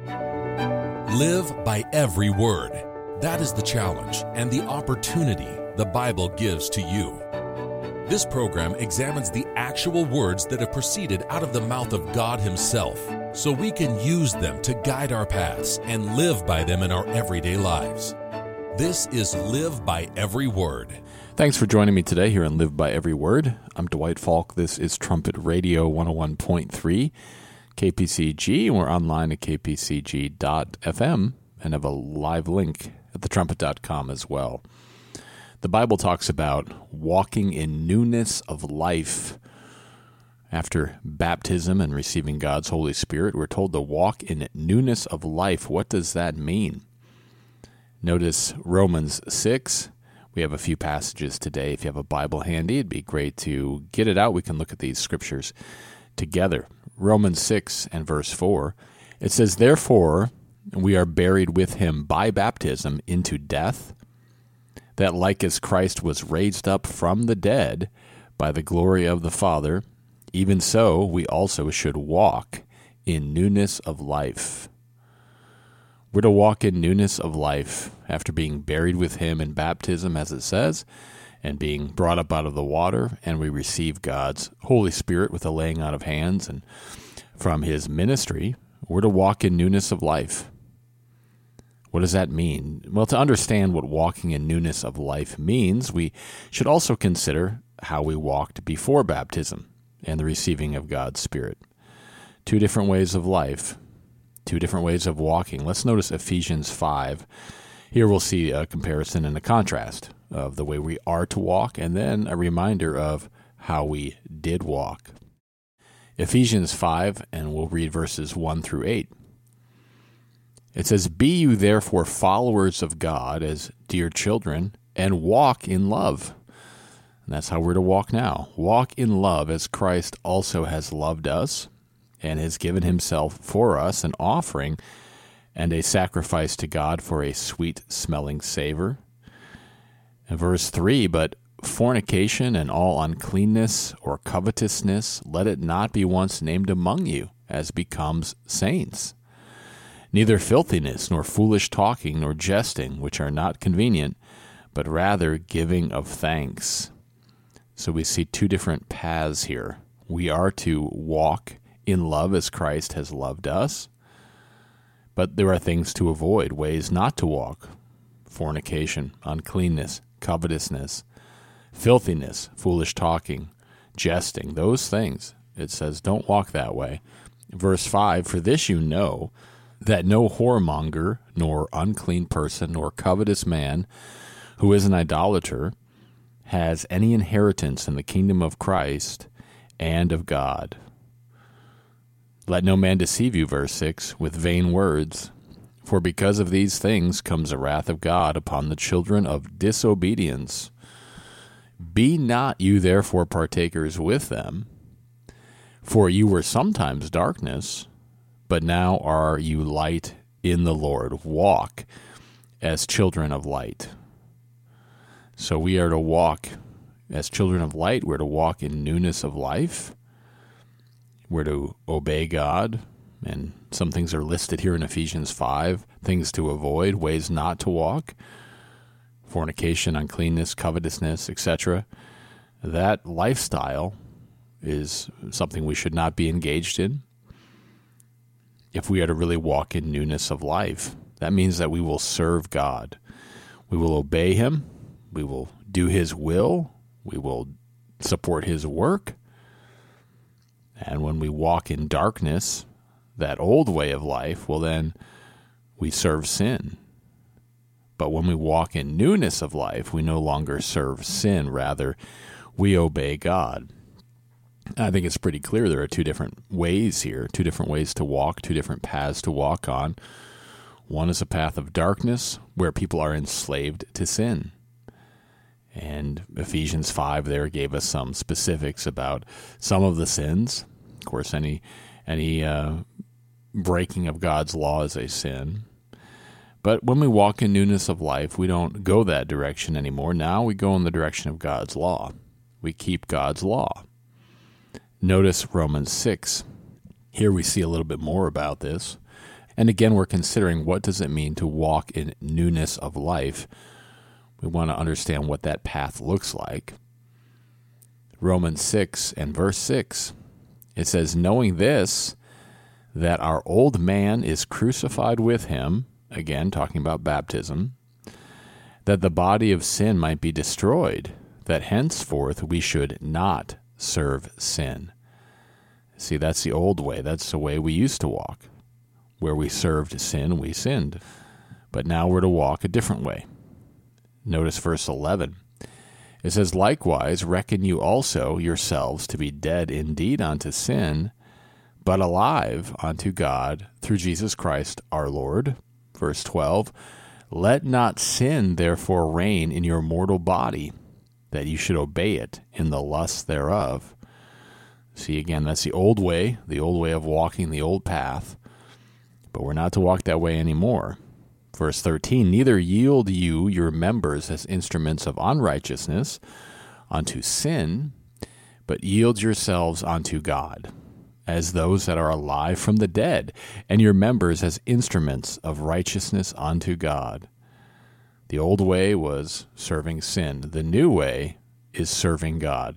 Live by every word. That is the challenge and the opportunity the Bible gives to you. This program examines the actual words that have proceeded out of the mouth of God Himself, so we can use them to guide our paths and live by them in our everyday lives. This is Live by Every Word. Thanks for joining me today here on Live by Every Word. I'm Dwight Falk. This is Trumpet Radio 101.3 KPCG, and we're online at kpcg.fm and have a live link at thetrumpet.com as well. The Bible talks about walking in newness of life. After baptism and receiving God's Holy Spirit, we're told to walk in newness of life. What does that mean? Notice Romans 6. We have a few passages today. If you have a Bible handy, it'd be great to get it out. We can look at these scriptures together. Romans 6 and verse 4, it says, "Therefore we are buried with him by baptism into death, that like as Christ was raised up from the dead by the glory of the Father, even so we also should walk in newness of life." We're to walk in newness of life after being buried with him in baptism, as it says, and being brought up out of the water, and we receive God's Holy Spirit with the laying on of hands, and from his ministry, we're to walk in newness of life. What does that mean? Well, to understand what walking in newness of life means, we should also consider how we walked before baptism and the receiving of God's Spirit. Two different ways of life, two different ways of walking. Let's notice Ephesians 5. Here we'll see a comparison and a contrast of the way we are to walk, and then a reminder of how we did walk. Ephesians 5, and we'll read verses 1 through 8. It says, "Be you therefore followers of God as dear children, and walk in love." And that's how we're to walk now. "Walk in love as Christ also has loved us, and has given himself for us an offering and a sacrifice to God for a sweet-smelling savor." And verse 3, "But fornication and all uncleanness or covetousness, let it not be once named among you, as becomes saints. Neither filthiness, nor foolish talking, nor jesting, which are not convenient, but rather giving of thanks." So we see two different paths here. We are to walk in love as Christ has loved us, but there are things to avoid, ways not to walk. Fornication, uncleanness, covetousness, filthiness, foolish talking, jesting, those things. It says don't walk that way. Verse 5, "For this you know, that no whoremonger, nor unclean person, nor covetous man, who is an idolater, has any inheritance in the kingdom of Christ and of God. Let no man deceive you," verse 6, "with vain words. For because of these things comes the wrath of God upon the children of disobedience. Be not you therefore partakers with them. For you were sometimes darkness, but now are you light in the Lord. Walk as children of light." So we are to walk as children of light. We're to walk in newness of life. We're to obey God, and some things are listed here in Ephesians 5, things to avoid, ways not to walk, fornication, uncleanness, covetousness, etc. That lifestyle is something we should not be engaged in. If we are to really walk in newness of life, that means that we will serve God. We will obey him. We will do his will. We will support his work. And when we walk in darkness, that old way of life, well then we serve sin. But when we walk in newness of life, we no longer serve sin. Rather, we obey God. I think it's pretty clear there are two different ways here, two different ways to walk, two different paths to walk on. One is a path of darkness where people are enslaved to sin. And Ephesians 5 there gave us some specifics about some of the sins. Of course, any breaking of God's law is a sin. But when we walk in newness of life, we don't go that direction anymore. Now we go in the direction of God's law. We keep God's law. Notice Romans 6. Here we see a little bit more about this. And again, we're considering what does it mean to walk in newness of life. We want to understand what that path looks like. Romans 6 and verse 6, it says, knowing this, that our old man is crucified with him, again talking about baptism, that the body of sin might be destroyed, that henceforth we should not serve sin. See, that's the old way. That's the way we used to walk. Where we served sin, we sinned. But now we're to walk a different way. Notice verse 11. It says, likewise, reckon you also yourselves to be dead indeed unto sin, but alive unto God through Jesus Christ our Lord. Verse 12, let not sin therefore reign in your mortal body, that you should obey it in the lust thereof. See, again, that's the old way of walking the old path, but we're not to walk that way anymore. Verse 13, neither yield you your members as instruments of unrighteousness unto sin, but yield yourselves unto God, as those that are alive from the dead, and your members as instruments of righteousness unto God. The old way was serving sin. The new way is serving God.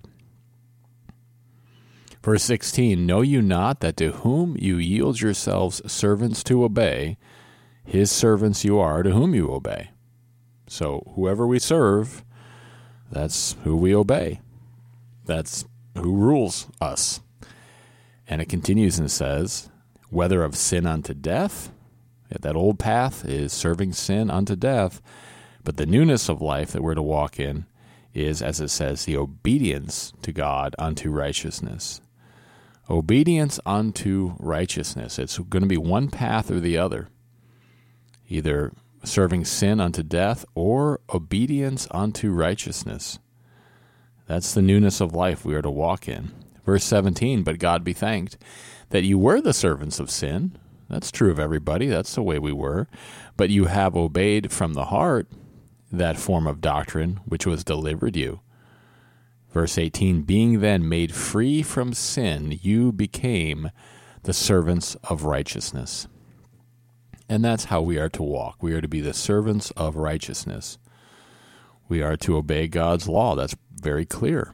Verse 16, know you not that to whom you yield yourselves servants to obey, his servants you are to whom you obey. So whoever we serve, that's who we obey. That's who rules us. And it continues and says, whether of sin unto death, that old path is serving sin unto death, but the newness of life that we're to walk in is, as it says, the obedience to God unto righteousness. Obedience unto righteousness. It's going to be one path or the other. Either serving sin unto death or obedience unto righteousness. That's the newness of life we are to walk in. Verse 17, but God be thanked that you were the servants of sin. That's true of everybody. That's the way we were. But you have obeyed from the heart that form of doctrine which was delivered you. Verse 18, being then made free from sin, you became the servants of righteousness. And that's how we are to walk. We are to be the servants of righteousness. We are to obey God's law. That's very clear.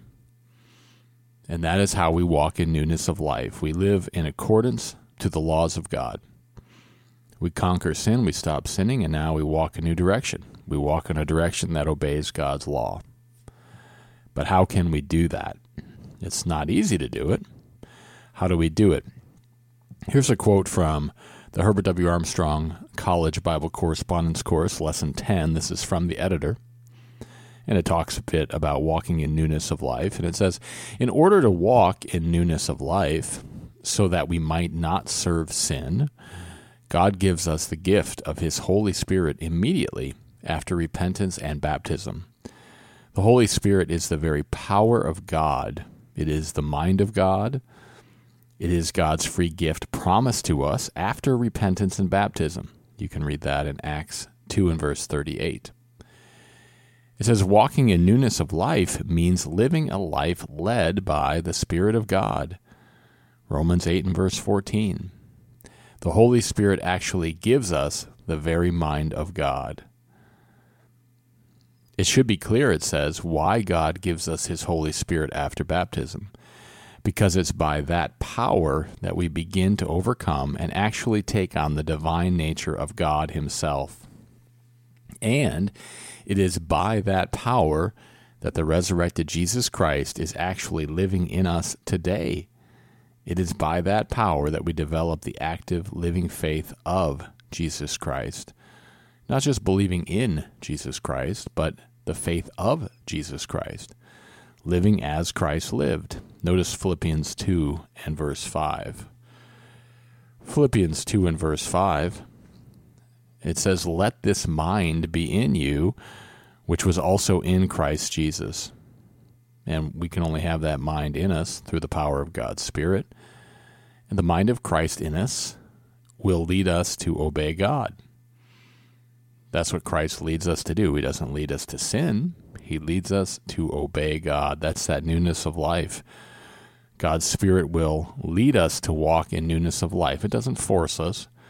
And that is how we walk in newness of life. We live in accordance to the laws of God. We conquer sin, we stop sinning, and now we walk a new direction. We walk in a direction that obeys God's law. But how can we do that? It's not easy to do it. How do we do it? Here's a quote from the Herbert W. Armstrong College Bible Correspondence Course, Lesson 10. This is from the editor. And it talks a bit about walking in newness of life. And it says, in order to walk in newness of life so that we might not serve sin, God gives us the gift of His Holy Spirit immediately after repentance and baptism. The Holy Spirit is the very power of God. It is the mind of God. It is God's free gift promised to us after repentance and baptism. You can read that in Acts 2 and verse 38. It says, walking in newness of life means living a life led by the Spirit of God. Romans 8 and verse 14. The Holy Spirit actually gives us the very mind of God. It should be clear, it says, why God gives us His Holy Spirit after baptism. Because it's by that power that we begin to overcome and actually take on the divine nature of God Himself. And it is by that power that the resurrected Jesus Christ is actually living in us today. It is by that power that we develop the active, living faith of Jesus Christ. Not just believing in Jesus Christ, but the faith of Jesus Christ, living as Christ lived. Notice Philippians 2 and verse 5. Philippians 2 and verse 5, it says, let this mind be in you, which was also in Christ Jesus. And we can only have that mind in us through the power of God's Spirit. And the mind of Christ in us will lead us to obey God. That's what Christ leads us to do. He doesn't lead us to sin. He leads us to obey God. That's that newness of life. God's Spirit will lead us to walk in newness of life. It doesn't force us. It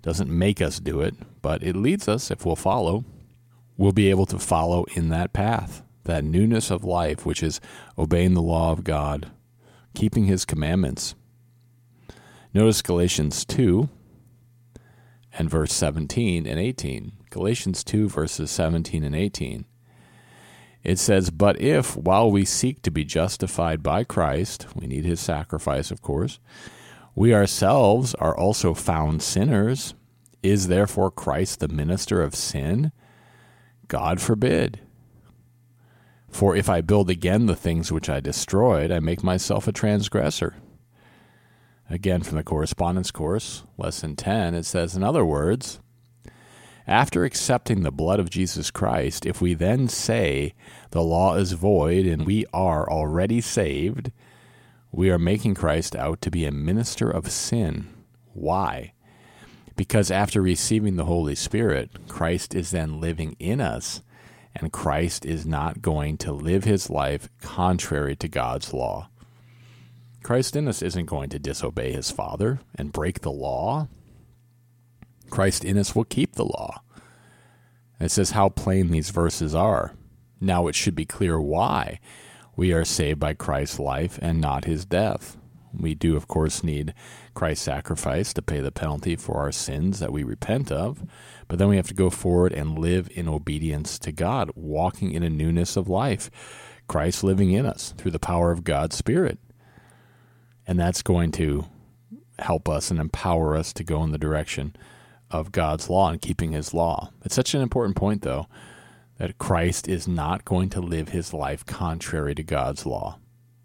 Doesn't make us do it, but it leads us if we'll follow. We'll be able to follow in that path, that newness of life, which is obeying the law of God, keeping his commandments. Notice Galatians 2 and verse 17 and 18. Galatians 2 verses 17 and 18. It says, "But if, while we seek to be justified by Christ," we need his sacrifice, of course, "we ourselves are also found sinners, is therefore Christ the minister of sin? God forbid. For if I build again the things which I destroyed, I make myself a transgressor." Again, from the correspondence course, lesson 10, it says, in other words, after accepting the blood of Jesus Christ, if we then say the law is void and we are already saved, we are making Christ out to be a minister of sin. Why? Because after receiving the Holy Spirit, Christ is then living in us, and Christ is not going to live his life contrary to God's law. Christ in us isn't going to disobey his Father and break the law. Christ in us will keep the law. It says how plain these verses are. Now it should be clear why we are saved by Christ's life and not his death. We do, of course, need Christ's sacrifice to pay the penalty for our sins that we repent of, but then we have to go forward and live in obedience to God, walking in a newness of life, Christ living in us through the power of God's Spirit. And that's going to help us and empower us to go in the direction of God's law and keeping his law. It's such an important point, though, that Christ is not going to live his life contrary to God's law.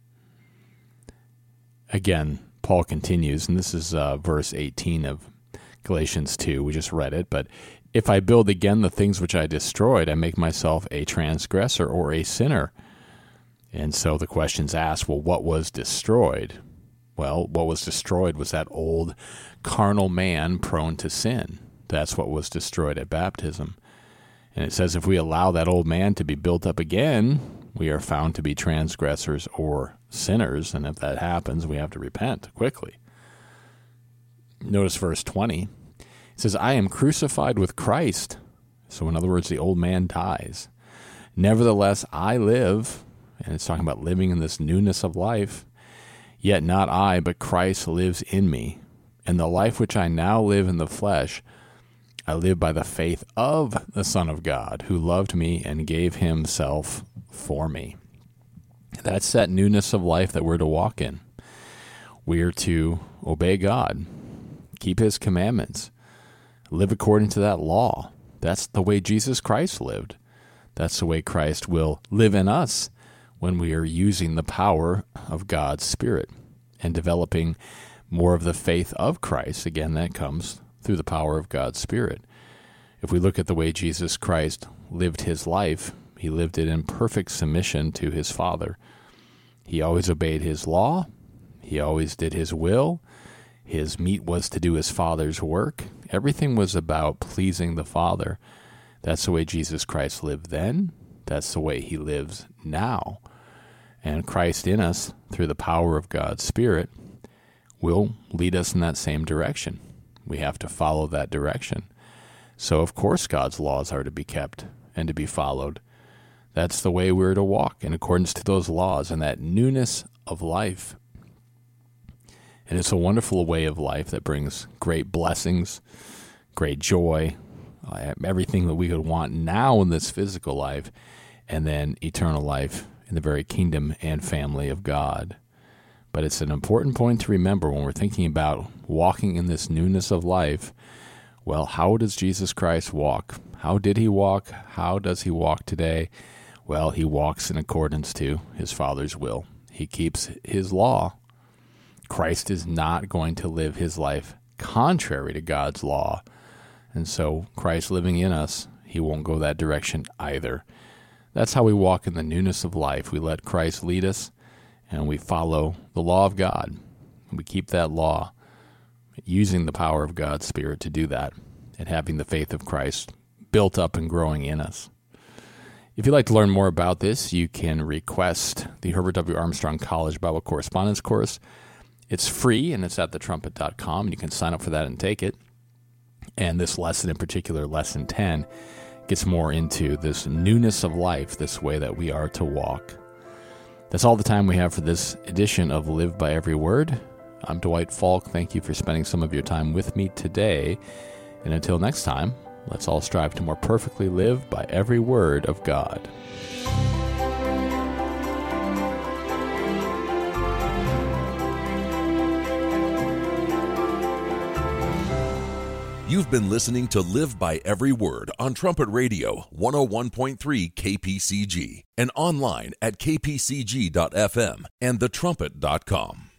Again, Paul continues, and this is verse 18 of Galatians 2. We just read it, but if I build again the things which I destroyed, I make myself a transgressor or a sinner. And so the question's asked, well, what was destroyed? Well, what was destroyed was that old carnal man prone to sin. That's what was destroyed at baptism. And it says if we allow that old man to be built up again, we are found to be transgressors or sinners. And if that happens, we have to repent quickly. Notice verse 20. It says, I am crucified with Christ. So in other words, the old man dies. Nevertheless, I live. And it's talking about living in this newness of life. Yet not I, but Christ lives in me. And the life which I now live in the flesh, I live by the faith of the Son of God, who loved me and gave himself for me. That's that newness of life that we're to walk in. We are to obey God, keep his commandments, live according to that law. That's the way Jesus Christ lived. That's the way Christ will live in us when we are using the power of God's Spirit and developing more of the faith of Christ. Again, that comes through the power of God's Spirit. If we look at the way Jesus Christ lived his life, he lived it in perfect submission to his Father. He always obeyed his law. He always did his will. His meat was to do his Father's work. Everything was about pleasing the Father. That's the way Jesus Christ lived then. That's the way he lives now. And Christ in us, through the power of God's Spirit, will lead us in that same direction. We have to follow that direction. So, of course, God's laws are to be kept and to be followed. That's the way we're to walk in accordance to those laws and that newness of life. And it's a wonderful way of life that brings great blessings, great joy, everything that we could want now in this physical life, and then eternal life in the very kingdom and family of God. But it's an important point to remember when we're thinking about walking in this newness of life. Well, how does Jesus Christ walk? How did he walk? How does he walk today? Well, he walks in accordance to his Father's will. He keeps his law. Christ is not going to live his life contrary to God's law. And so Christ living in us, he won't go that direction either. That's how we walk in the newness of life. We let Christ lead us, and we follow the law of God. We keep that law, using the power of God's Spirit to do that, and having the faith of Christ built up and growing in us. If you'd like to learn more about this, you can request the Herbert W. Armstrong College Bible Correspondence Course. It's free, and it's at thetrumpet.com. You can sign up for that and take it. And this lesson in particular, Lesson 10, gets more into this newness of life, this way that we are to walk. That's all the time we have for this edition of Live by Every Word. I'm Dwight Falk. Thank you for spending some of your time with me today. And until next time, let's all strive to more perfectly live by every word of God. You've been listening to Live by Every Word on Trumpet Radio 101.3 KPCG and online at kpcg.fm and thetrumpet.com.